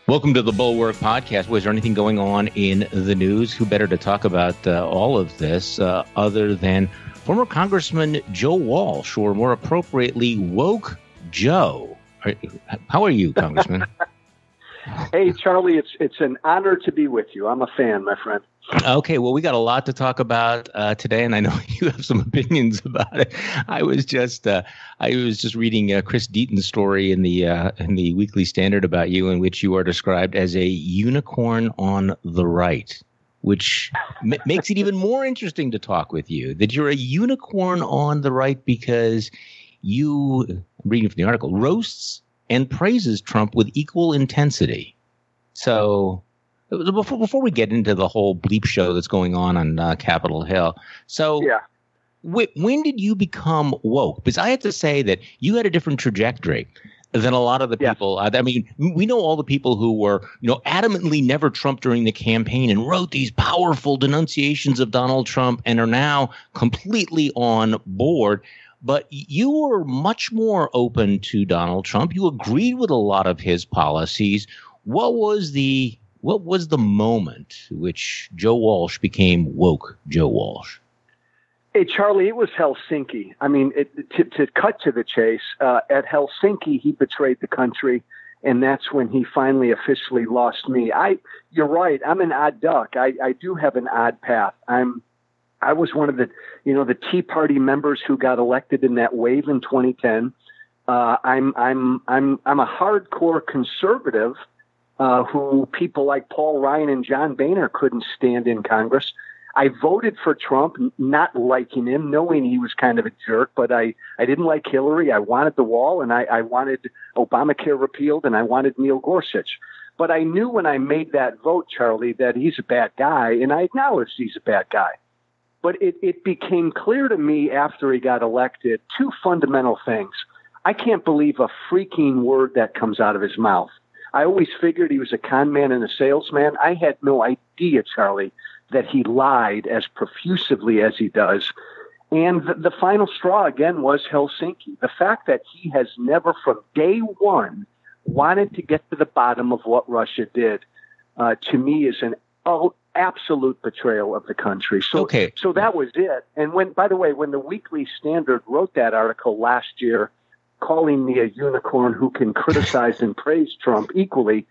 Welcome to the Bulwark Podcast. Was there anything going on in the news? Who better to talk about all of this other than former Congressman Joe Walsh, or more appropriately, Woke Joe? How are you, Congressman? Hey, Charlie, it's an honor to be with you. I'm a fan, my friend. Okay, well, we got a lot to talk about today, and I know you have some opinions about it. I was just reading Chris Deaton's story in the Weekly Standard about you, in which you are described as a unicorn on the right, which makes it even more interesting to talk with you. That you're a unicorn on the right because you, I'm reading from the article, roasts and praises Trump with equal intensity. So before we get into the whole bleep show that's going on Capitol Hill, so yeah. When did you become woke? Because I have to say that you had a different trajectory than a lot of the people. I mean, we know all the people who were, adamantly never Trump during the campaign and wrote these powerful denunciations of Donald Trump and are now completely on board. But you were much more open to Donald Trump. You agreed with a lot of his policies. What was the moment which Joe Walsh became woke Joe Walsh? Hey, Charlie, it was Helsinki. I mean, to cut to the chase, at Helsinki, he betrayed the country, and that's when he finally officially lost me. You're right. I'm an odd duck. I do have an odd path. I was one of the Tea Party members who got elected in that wave in 2010. I'm a hardcore conservative who people like Paul Ryan and John Boehner couldn't stand in Congress. I voted for Trump, not liking him, knowing he was kind of a jerk, but I didn't like Hillary. I wanted the wall, and I wanted Obamacare repealed, and I wanted Neil Gorsuch. But I knew when I made that vote, Charlie, that he's a bad guy, and I acknowledged he's a bad guy. But it became clear to me after he got elected two fundamental things. I can't believe a freaking word that comes out of his mouth. I always figured he was a con man and a salesman. I had no idea, Charlie, that he lied as profusively as he does. And the final straw, again, was Helsinki. The fact that he has never from day one wanted to get to the bottom of what Russia did, to me, is an absolute betrayal of the country. So that was it. And by the way, when the Weekly Standard wrote that article last year, calling me a unicorn who can criticize and praise Trump equally,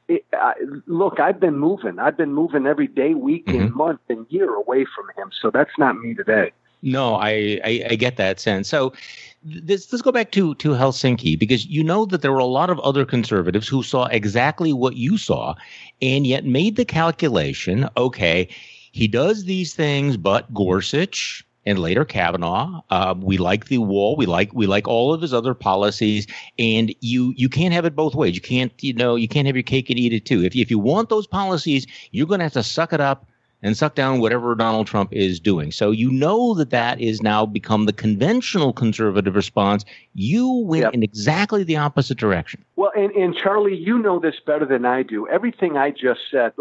look, I've been moving every day, week, and month and year away from him. So that's not me today. No, I get that sense. So let's go back to Helsinki, because you know that there were a lot of other conservatives who saw exactly what you saw and yet made the calculation, okay, he does these things, but Gorsuch and later Kavanaugh, we like the wall, we like all of his other policies, and you can't have it both ways. You can't have your cake and eat it too. If you want those policies, you're going to have to suck it up and suck down whatever Donald Trump is doing. So you know that is now become the conventional conservative response. You went in exactly the opposite direction. Well, and Charlie, you know this better than I do. Everything I just said,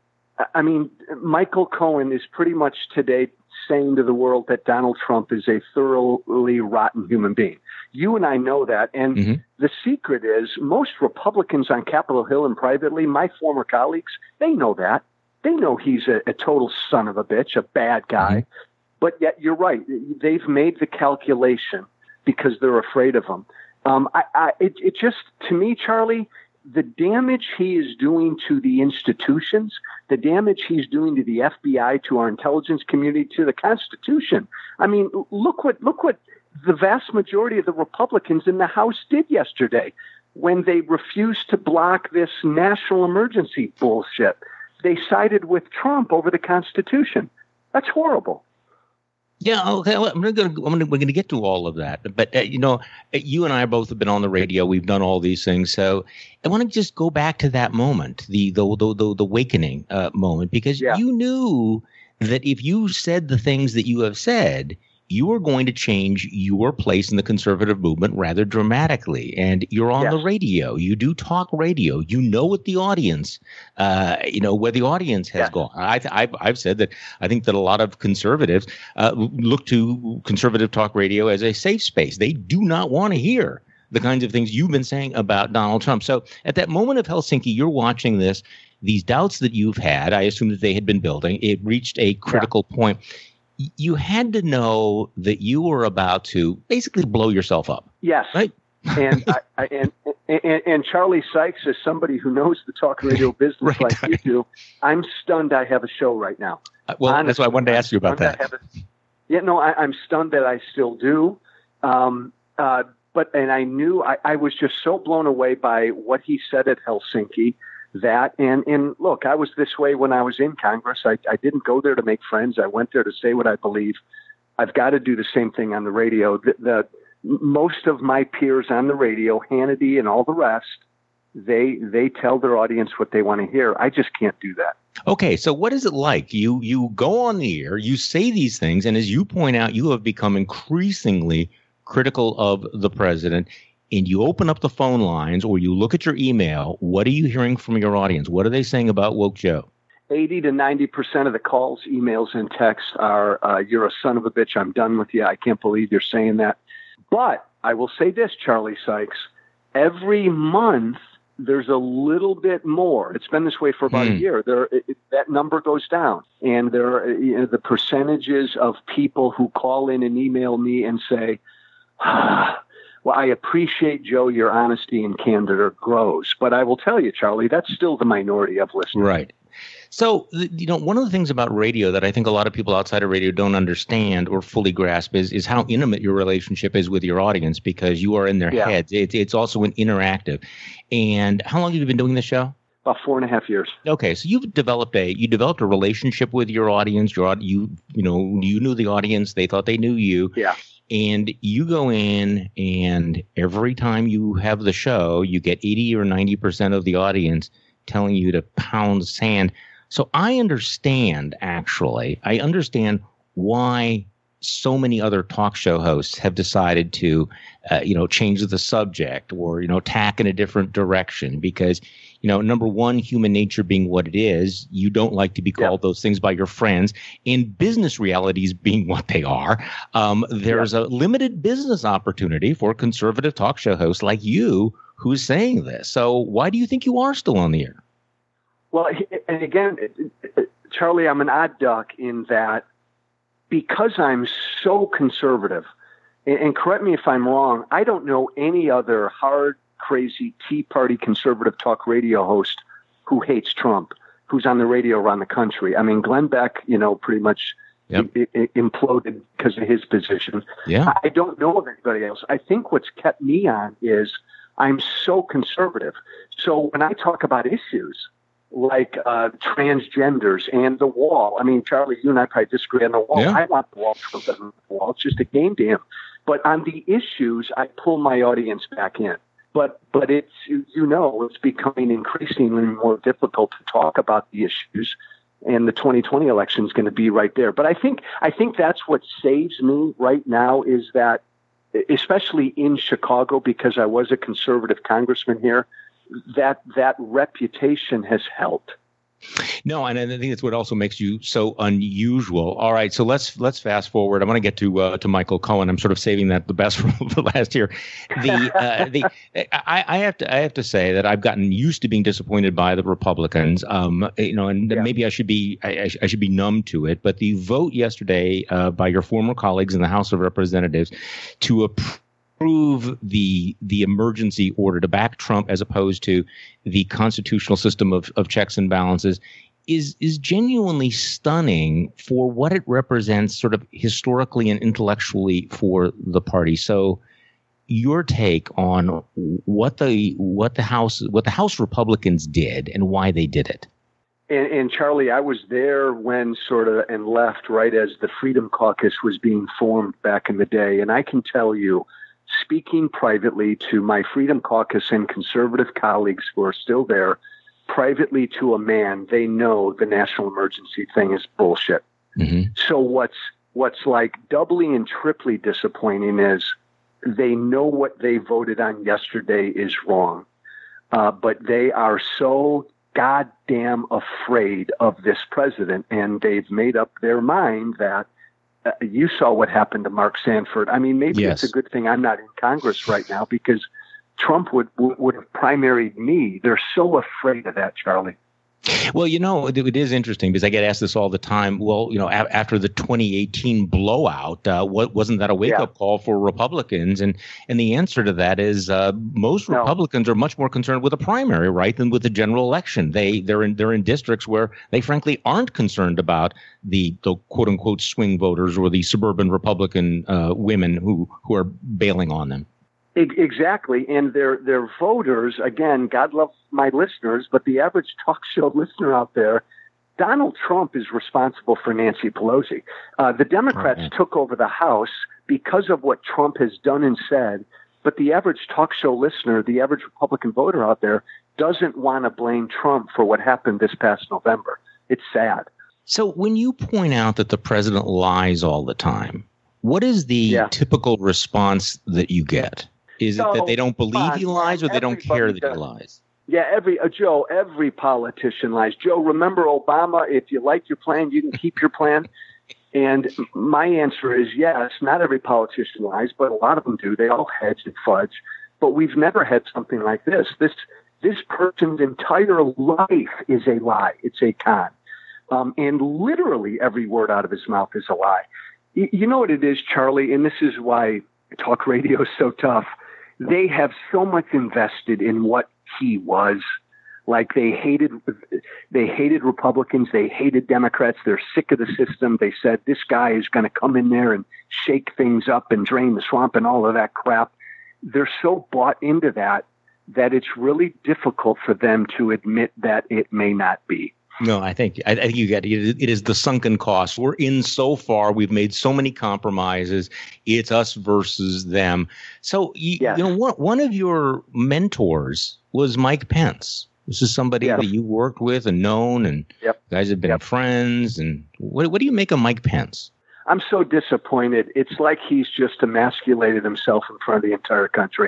Michael Cohen is pretty much today saying to the world that Donald Trump is a thoroughly rotten human being. You and I know that. And the secret is most Republicans on Capitol Hill and privately, my former colleagues, they know that. They know he's a total son of a bitch, a bad guy. But yet you're right. They've made the calculation because they're afraid of him. It just, to me, Charlie, the damage he is doing to the institutions, the damage he's doing to the FBI, to our intelligence community, to the Constitution. I mean, look what the vast majority of the Republicans in the House did yesterday when they refused to block this national emergency bullshit. They sided with Trump over the Constitution. That's horrible. Yeah, okay. We're going to get to all of that, but you and I both have been on the radio. We've done all these things, so I want to just go back to that moment, the awakening moment, because you knew that if you said the things that you have said, you are going to change your place in the conservative movement rather dramatically. And you're on the radio. You do talk radio. You know what the audience, where the audience has gone. I've said that I think that a lot of conservatives look to conservative talk radio as a safe space. They do not want to hear the kinds of things you've been saying about Donald Trump. So at that moment of Helsinki, you're watching this, these doubts that you've had, I assume that they had been building, it reached a critical point. You had to know that you were about to basically blow yourself up. Yes. Right? And and Charlie Sykes, as somebody who knows the talk radio business right. like you do, I'm stunned I have a show right now. Well, honestly, that's why I wanted to ask you about that. I'm stunned that I still do. But I knew I was just so blown away by what he said at Helsinki. And look, I was this way when I was in Congress. I didn't go there to make friends. I went there to say what I believe. I've got to do the same thing on the radio. Most of my peers on the radio, Hannity and all the rest, they tell their audience what they want to hear. I just can't do that. Okay, so what is it like? You go on the air, you say these things, and as you point out, you have become increasingly critical of the president. And you open up the phone lines or you look at your email, what are you hearing from your audience? What are they saying about Woke Joe? 80 to 90% of the calls, emails, and texts are, you're a son of a bitch, I'm done with you, I can't believe you're saying that. But I will say this, Charlie Sykes, every month there's a little bit more. It's been this way for about a year. That number goes down. And the percentages of people who call in and email me and say, well, I appreciate, Joe, your honesty and candor grows. But I will tell you, Charlie, that's still the minority of listeners. Right. So, one of the things about radio that I think a lot of people outside of radio don't understand or fully grasp is how intimate your relationship is with your audience because you are in their heads. It's also an interactive. And how long have you been doing this show? About 4.5 years. Okay, so you've developed a relationship with your audience. You knew the audience. They thought they knew you. Yeah. And you go in, and every time you have the show, you get 80 or 90% of the audience telling you to pound sand. So I understand why so many other talk show hosts have decided to, change the subject or, tack in a different direction because, number one, human nature being what it is, you don't like to be called those things by your friends, and business realities being what they are. There's a limited business opportunity for conservative talk show hosts like you who's saying this. So why do you think you are still on the air? Well, and again, Charlie, I'm an odd duck in that because I'm so conservative, and correct me if I'm wrong, I don't know any other hard, crazy Tea Party conservative talk radio host who hates Trump, who's on the radio around the country. I mean, Glenn Beck, pretty much imploded because of his position. Yeah. I don't know of anybody else. I think what's kept me on is I'm so conservative. So when I talk about issues like transgenders and the wall, I mean, Charlie, you and I probably disagree on the wall. I want the wall. Trump doesn't want the wall. It's just a game to him. But on the issues, I pull my audience back in. But it's, it's becoming increasingly more difficult to talk about the issues, and the 2020 election is going to be right there. But I think that's what saves me right now is that, especially in Chicago, because I was a conservative congressman here, that reputation has helped. No, and I think that's what also makes you so unusual. All right, so let's fast forward. I want to get to Michael Cohen. I'm sort of saving that the best for the last year. I have to say that I've gotten used to being disappointed by the Republicans. Maybe I should be numb to it. But the vote yesterday by your former colleagues in the House of Representatives to approve the emergency order to back Trump as opposed to the constitutional system of checks and balances is genuinely stunning for what it represents sort of historically and intellectually for the party. So your take on what the House Republicans did and why they did it. And Charlie, I was there when and left right as the Freedom Caucus was being formed back in the day. And I can tell you, speaking privately to my Freedom Caucus and conservative colleagues who are still there, privately to a man, they know the national emergency thing is bullshit. Mm-hmm. So what's like doubly and triply disappointing is they know what they voted on yesterday is wrong, but they are so goddamn afraid of this president, and they've made up their mind that you saw what happened to Mark Sanford. I mean, maybe Yes. it's a good thing I'm not in Congress right now, because Trump would have primaried me. They're so afraid of that, Charlie. Well, it is interesting because I get asked this all the time. Well, after the 2018 blowout, wasn't that a wake-up call for Republicans? And the answer to that is most Republicans are much more concerned with a primary, right, than with the general election. They're in districts where they frankly aren't concerned about the quote unquote swing voters or the suburban Republican women who are bailing on them. Exactly. And their voters, again, God love my listeners, but the average talk show listener out there, Donald Trump is responsible for Nancy Pelosi. The Democrats took over the House because of what Trump has done and said, but the average talk show listener, the average Republican voter out there, doesn't want to blame Trump for what happened this past November. It's sad. So when you point out that the president lies all the time, what is the typical response that you get? Is it that they don't believe he lies, or they don't care that he lies? Yeah, Joe, every politician lies. Joe, remember Obama? If you like your plan, you can keep your plan. And my answer is yes. Not every politician lies, but a lot of them do. They all hedge and fudge. But we've never had something like this. This person's entire life is a lie. It's a con. And literally every word out of his mouth is a lie. You know what it is, Charlie? And this is why talk radio is so tough. They have so much invested in what he was. Like they hated Republicans. They hated Democrats. They're sick of the system. They said this guy is going to come in there and shake things up and drain the swamp and all of that crap. They're so bought into that it's really difficult for them to admit that it may not be. No, I think you get it. It is the sunken cost. We're in so far. We've made so many compromises. It's us versus them. So, one of your mentors was Mike Pence. This is somebody that you worked with and known, and you guys have been friends. And what do you make of Mike Pence? I'm so disappointed. It's like he's just emasculated himself in front of the entire country.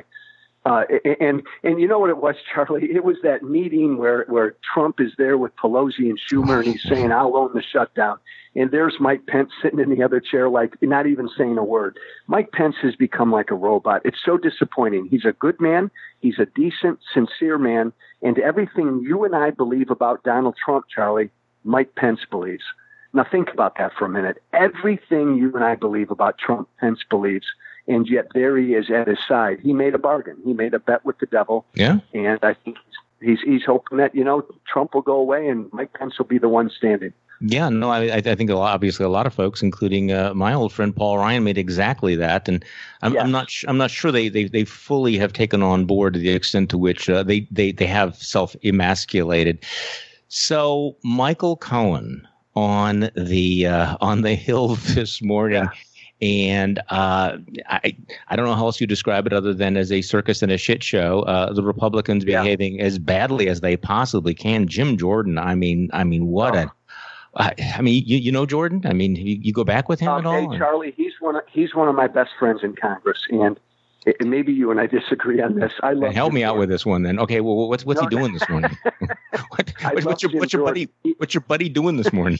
And you know what it was, Charlie? It was that meeting where Trump is there with Pelosi and Schumer, and he's saying, I'll own the shutdown. And there's Mike Pence sitting in the other chair, like not even saying a word. Mike Pence has become like a robot. It's so disappointing. He's a good man. He's a decent, sincere man. And everything you and I believe about Donald Trump, Charlie, Mike Pence believes. Now think about that for a minute. Everything you and I believe about Trump, Pence believes. And yet there he is at his side. He made a bargain. He made a bet with the devil. Yeah. And I think he's hoping that, Trump will go away and Mike Pence will be the one standing. Yeah, no, I think obviously a lot of folks, including my old friend Paul Ryan, made exactly that. And I'm not sure they fully have taken on board to the extent to which they have self-emasculated. So Michael Cohen on the Hill this morning. Yeah. And I don't know how else you describe it other than as a circus and a shit show. The Republicans behaving as badly as they possibly can. Jim Jordan, I mean, what you know Jordan? I mean, you go back with him at all? Hey, Charlie, he's one of my best friends in Congress, and maybe you and I disagree on this. I love. Help me out with this one, then. Okay, well, what's he doing this morning? What's your buddy doing this morning?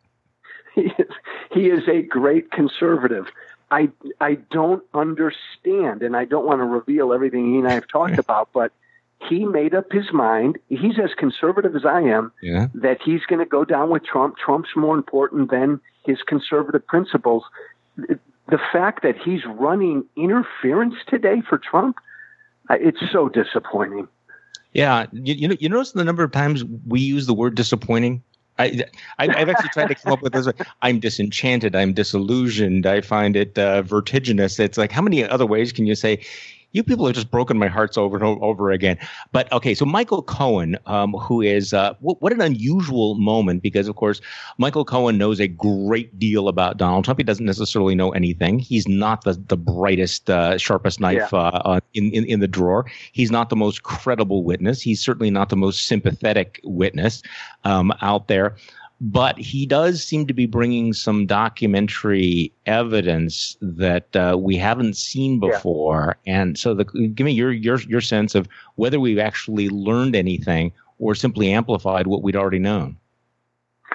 He is a great conservative. I don't understand, and I don't want to reveal everything he and I have talked about, but he made up his mind. He's as conservative as I am, that he's going to go down with Trump. Trump's more important than his conservative principles. The fact that he's running interference today for Trump, it's so disappointing. Yeah. You notice the number of times we use the word disappointing? I've actually tried to come up with this. I'm disenchanted. I'm disillusioned. I find it vertiginous. It's like, how many other ways can you say, you people have just broken my hearts over and over again? But okay, so Michael Cohen, who is what an unusual moment, because of course Michael Cohen knows a great deal about Donald Trump. He doesn't necessarily know anything. He's not the brightest, sharpest knife in the drawer. He's not the most credible witness. He's certainly not the most sympathetic witness out there. But he does seem to be bringing some documentary evidence that we haven't seen before. And so give me your sense of whether we've actually learned anything or simply amplified what we'd already known.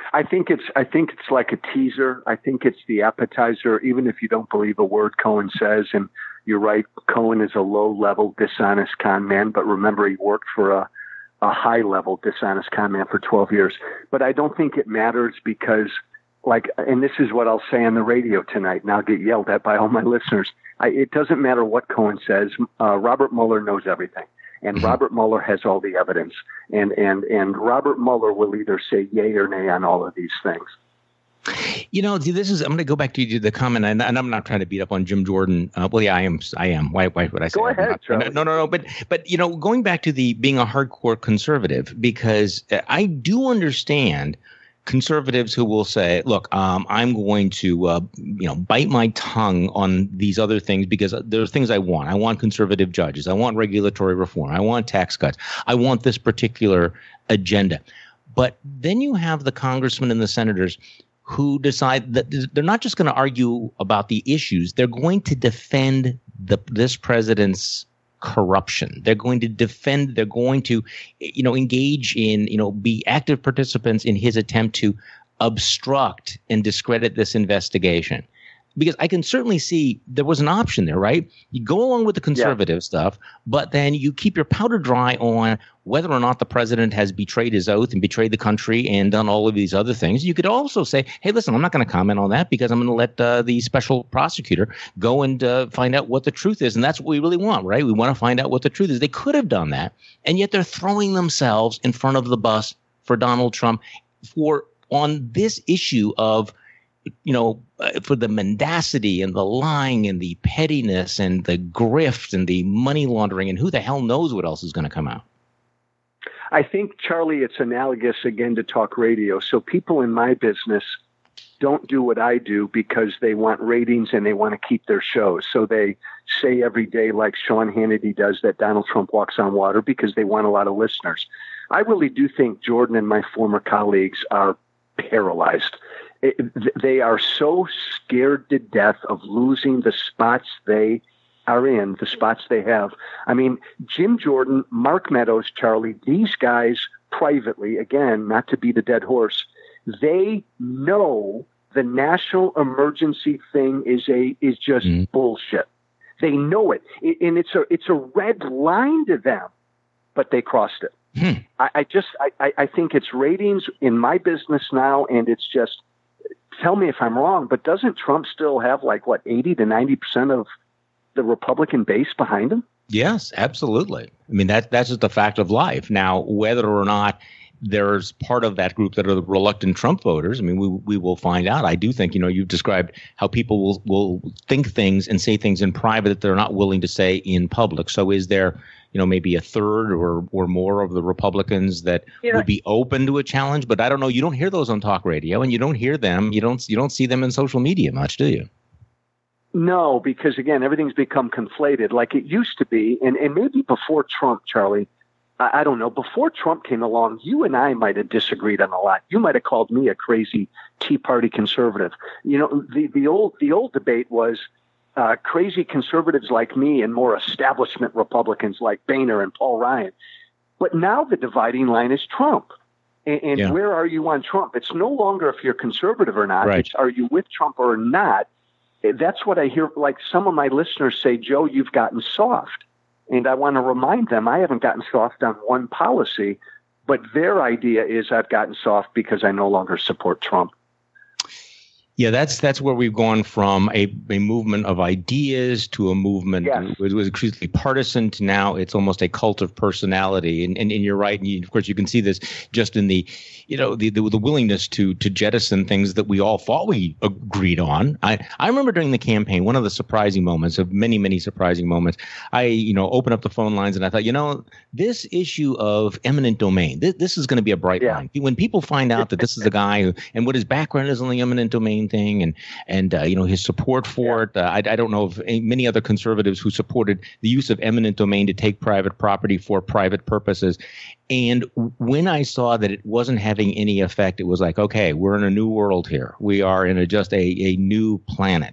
I think it's like a teaser. I think it's the appetizer, even if you don't believe a word Cohen says. And you're right, Cohen is a low-level dishonest con man, but remember he worked for a high-level dishonest con man for 12 years. But I don't think it matters because, and this is what I'll say on the radio tonight, and I'll get yelled at by all my listeners. It doesn't matter what Cohen says. Robert Mueller knows everything. And Robert Mueller has all the evidence. And Robert Mueller will either say yay or nay on all of these things. I'm going to go back to the comment, and I'm not trying to beat up on Jim Jordan. I am. Why would I say Go ahead, Charlie. No. But going back to being a hardcore conservative, because I do understand conservatives who will say, look, I'm going to, bite my tongue on these other things because there are things I want. I want conservative judges. I want regulatory reform. I want tax cuts. I want this particular agenda. But then you have the congressmen and the senators who decide that they're not just going to argue about the issues. They're going to defend this president's corruption. They're going to defend, they're going to, engage in, be active participants in his attempt to obstruct and discredit this investigation. Because I can certainly see there was an option there, right? You go along with the conservative stuff, but then you keep your powder dry on whether or not the president has betrayed his oath and betrayed the country and done all of these other things. You could also say, hey, listen, I'm not going to comment on that because I'm going to let the special prosecutor go and find out what the truth is. And that's what we really want, right? We want to find out what the truth is. They could have done that. And yet they're throwing themselves in front of the bus for Donald Trump on this issue of, for the mendacity and the lying and the pettiness and the grift and the money laundering, and who the hell knows what else is going to come out. I think, Charlie, it's analogous again to talk radio. So people in my business don't do what I do because they want ratings and they want to keep their shows. So they say every day, like Sean Hannity does, that Donald Trump walks on water because they want a lot of listeners. I really do think Jordan and my former colleagues are paralyzed. They are so scared to death of losing the spots they are in, the spots they have. I mean, Jim Jordan, Mark Meadows, Charlie, these guys privately, again, not to beat a dead horse, they know the national emergency thing is just bullshit. They know it. And it's a red line to them, but they crossed it. I think it's ratings in my business now, and it's just, tell me if I'm wrong, but doesn't Trump still have 80 to 90% of the Republican base behind him? Yes, absolutely. I mean, that's just a fact of life. Now, whether or not there's part of that group that are the reluctant Trump voters, I mean, we will find out. I do think, you've described how people will think things and say things in private that they're not willing to say in public. So is there, maybe a third or more of the Republicans that would be open to a challenge? But I don't know. You don't hear those on talk radio, and you don't hear them. You don't see them in social media much, do you? No, because again, everything's become conflated like it used to be. And maybe before Trump, Charlie, I don't know. Before Trump came along, you and I might have disagreed on a lot. You might have called me a crazy Tea Party conservative. The old debate was crazy conservatives like me and more establishment Republicans like Boehner and Paul Ryan. But now the dividing line is Trump. And where are you on Trump? It's no longer if you're conservative or not. Right. It's are you with Trump or not? That's what I hear. Like some of my listeners say, Joe, you've gotten soft. And I want to remind them I haven't gotten soft on one policy, but their idea is I've gotten soft because I no longer support Trump. Yeah, that's where we've gone from a movement of ideas to a movement that was increasingly partisan to now it's almost a cult of personality. And you're right. And of course, you can see this just in the willingness to jettison things that we all thought we agreed on. I remember during the campaign, one of the surprising moments of many, many surprising moments, I opened up the phone lines and I thought, this issue of eminent domain, this is going to be a bright line. When people find out that this is a guy who, and what his background is on the eminent domain thing and his support for it. I don't know of many other conservatives who supported the use of eminent domain to take private property for private purposes. And when I saw that it wasn't having any effect, it was like, okay, we're in a new world here. We are in just a new planet.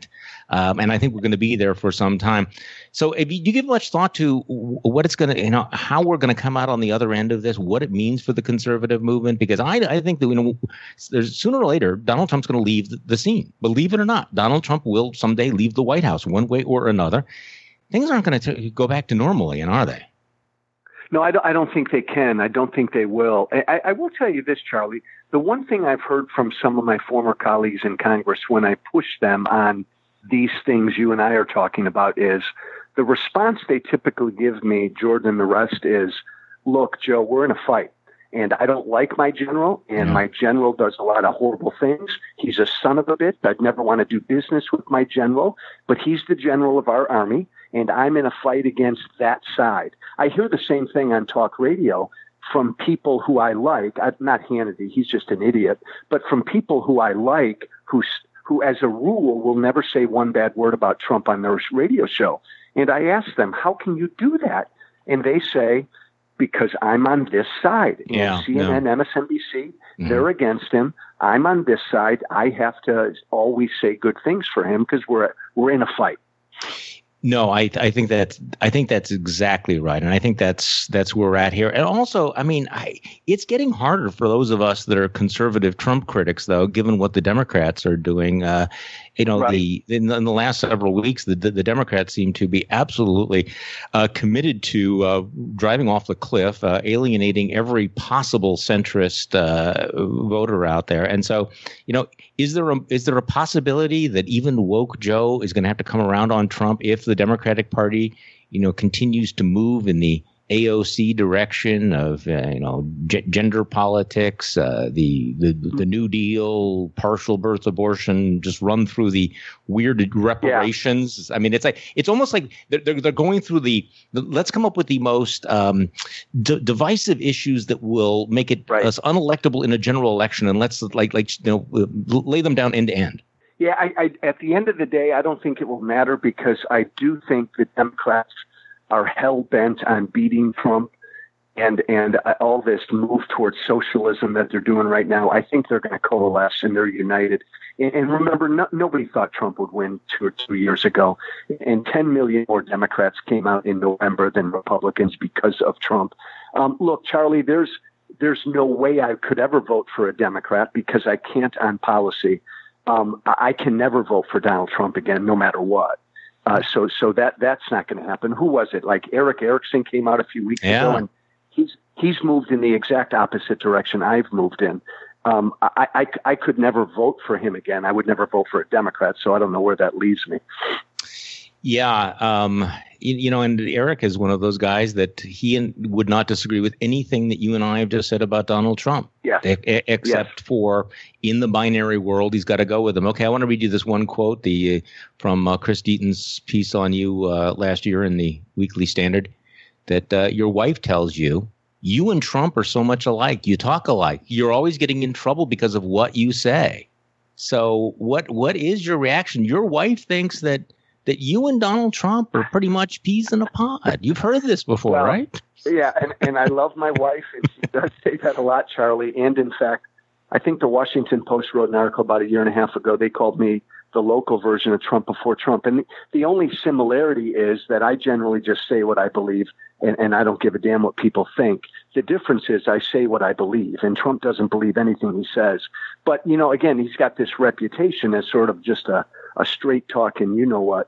And I think we're going to be there for some time. So if you give much thought to what it's going to, how we're going to come out on the other end of this, what it means for the conservative movement, because I think that, there's sooner or later, Donald Trump's going to leave the scene. Believe it or not, Donald Trump will someday leave the White House one way or another. Things aren't going to go back to normal again, are they? No, I don't think they can. I don't think they will. I will tell you this, Charlie. The one thing I've heard from some of my former colleagues in Congress when I push them on these things you and I are talking about is the response they typically give me, Jordan and the rest, is, look, Joe, we're in a fight. And I don't like my general, and my general does a lot of horrible things. He's a son of a bitch. I'd never want to do business with my general, but he's the general of our army, and I'm in a fight against that side. I hear the same thing on talk radio from people who I like, not Hannity, he's just an idiot, but from people who I like, who as a rule will never say one bad word about Trump on their radio show. And I ask them, how can you do that? And they say, because I'm on this side. CNN, MSNBC, they're against him. I'm on this side. I have to always say good things for him because we're in a fight. No, I think that's exactly right, and I think that's where we're at here. And also, I mean, it's getting harder for those of us that are conservative Trump critics, though, given what the Democrats are doing. In the last several weeks, the Democrats seem to be absolutely committed to driving off the cliff, alienating every possible centrist voter out there. And so, is there a possibility that even woke Joe is going to have to come around on Trump if the Democratic Party, continues to move in the AOC direction of gender politics, the New Deal, partial birth abortion, just run through the weird reparations. I mean, it's almost like they're going through let's come up with the most divisive issues that will make it us unelectable in a general election, and let's lay them down end to end. Yeah, I at the end of the day, I don't think it will matter because I do think the Democrats are hell-bent on beating Trump and all this move towards socialism that they're doing right now. I think they're going to coalesce and they're united. And remember, nobody thought Trump would win 2 or 2 years ago. And 10 million more Democrats came out in November than Republicans because of Trump. Look, Charlie, there's no way I could ever vote for a Democrat because I can't on policy. I can never vote for Donald Trump again, no matter what. So that's not going to happen. Who was it? Like Eric Erickson came out a few weeks ago, and he's moved in the exact opposite direction I've moved in. I could never vote for him again. I would never vote for a Democrat, so I don't know where that leaves me. Yeah. And Eric is one of those guys that he would not disagree with anything that you and I have just said about Donald Trump. Yeah. Except for in the binary world, he's got to go with him. Okay, I want to read you this one quote from Chris Deaton's piece on you last year in the Weekly Standard, that your wife tells you, you and Trump are so much alike. You talk alike. You're always getting in trouble because of what you say. So what is your reaction? Your wife thinks that you and Donald Trump are pretty much peas in a pod. You've heard this before, right? Yeah, and I love my wife, and she does say that a lot, Charlie. And in fact, I think the Washington Post wrote an article about 1.5 years ago. They called me the local version of Trump before Trump. And the only similarity is that I generally just say what I believe, and I don't give a damn what people think. The difference is I say what I believe, and Trump doesn't believe anything he says. But, again, he's got this reputation as sort of just a straight talking, you know what.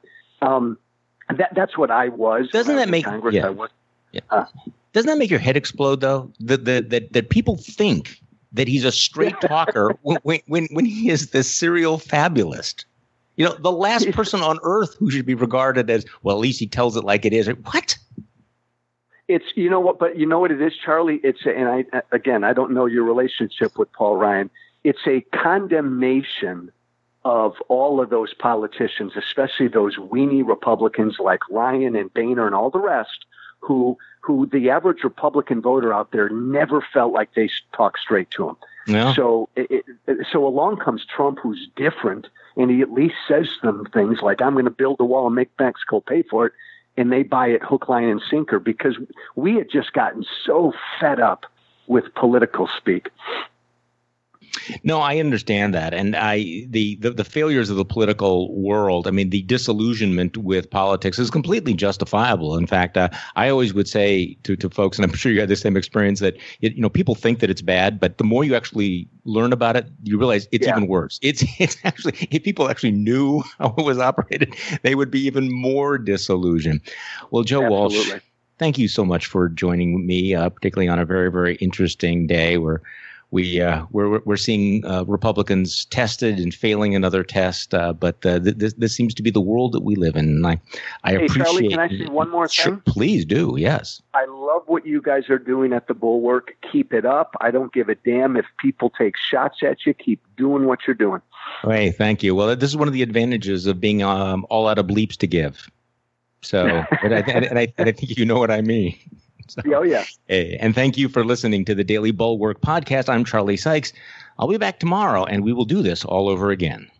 That's what I was. Doesn't that make Congress? Yeah. I was. Doesn't that make your head explode though? That people think that he's a straight talker when he is the serial fabulist. The last person on earth who should be regarded as, well, at least he tells it like it is. What? It's, but you know what it is, Charlie? I don't know your relationship with Paul Ryan. It's a condemnation of all of those politicians, especially those weenie Republicans like Ryan and Boehner and all the rest, who the average Republican voter out there never felt like they talk straight to him. Yeah. So along comes Trump, who's different, and he at least says some things like, I'm going to build a wall and make Mexico pay for it, and they buy it hook, line, and sinker because we had just gotten so fed up with political speak. No, I understand that, and the failures of the political world. I mean, the disillusionment with politics is completely justifiable. In fact, I always would say to folks, and I'm sure you had the same experience, that people think that it's bad, but the more you actually learn about it, you realize it's even worse. It's actually, if people actually knew how it was operated, they would be even more disillusioned. Well, Joe Absolutely. Walsh, thank you so much for joining me, particularly on a very, very interesting day where we're seeing Republicans tested and failing another test, but this seems to be the world that we live in. And I appreciate. Charlie, can I say one more thing? Sure, please do. Yes. I love what you guys are doing at the Bulwark. Keep it up. I don't give a damn if people take shots at you. Keep doing what you're doing. Hey, thank you. Well, this is one of the advantages of being all out of bleeps to give. So, and I think you know what I mean. So, oh, yeah. And thank you for listening to the Daily Bulwark Podcast. I'm Charlie Sykes. I'll be back tomorrow, and we will do this all over again.